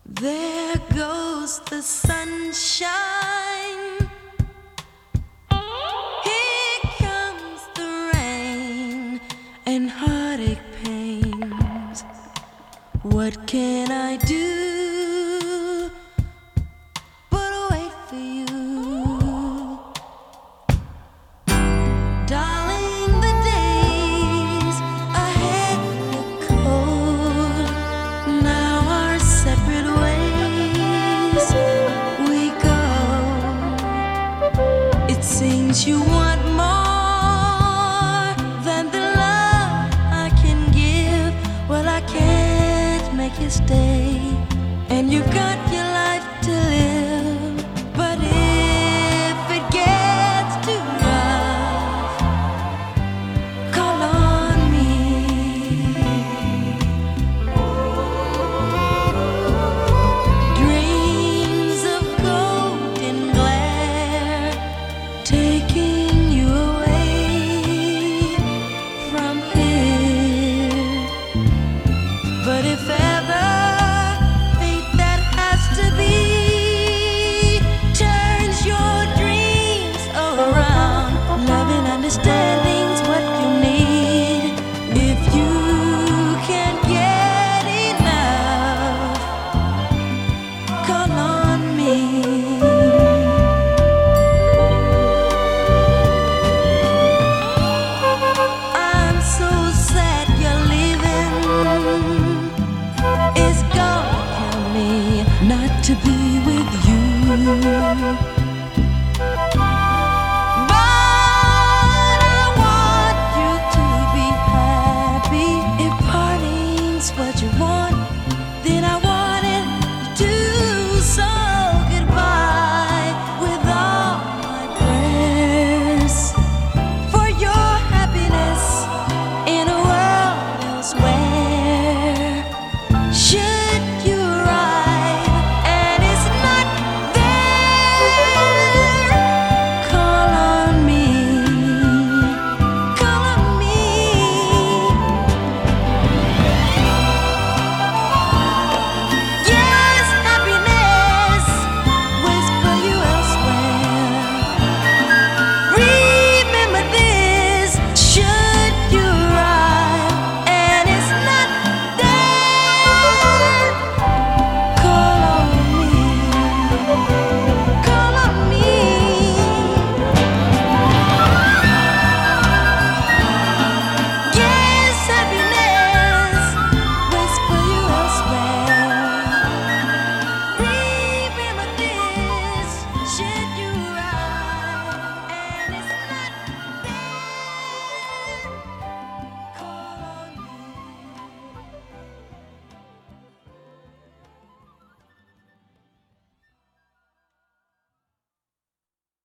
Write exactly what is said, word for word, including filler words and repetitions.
There goes the sunshine. Here comes the rain and heartache pains. What can I do but wait for you? Darling, the days ahead look cold. Now our separate ways we go. It seems you want more than the love I can give. Well, I can't make you stay, and you've got your life to live. But if it gets too rough, call on me. Dreams of golden glare taking you away from here. But if